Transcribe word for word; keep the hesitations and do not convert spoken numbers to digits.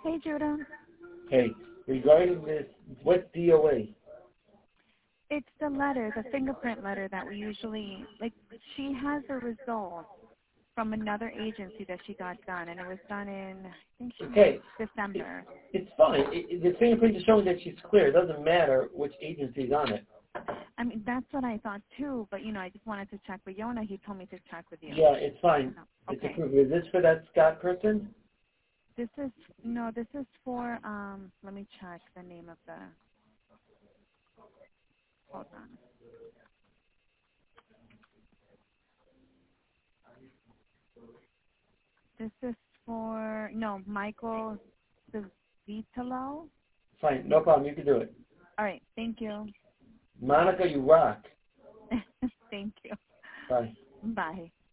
Hey, Judah. Hey, regarding this, what's D O A? It's the letter, the fingerprint letter that we usually, like, she has a result from another agency that she got done, and it was done in, I think she Okay. December. It, it's fine. It, it, the fingerprint is showing that she's clear. It doesn't matter which agency's on it. I mean, that's what I thought, too, but, you know, I just wanted to check with Yona. He told me to check with you. Yeah, it's fine. Oh, It's okay. approved. Is this for that Scott person? This is, no, this is for, um, let me check the name of the, hold on. This is for, no, Michael Vitalo. Fine. No problem. You can do it. All right. Thank you. Monica, you rock. Thank you. Bye. Bye.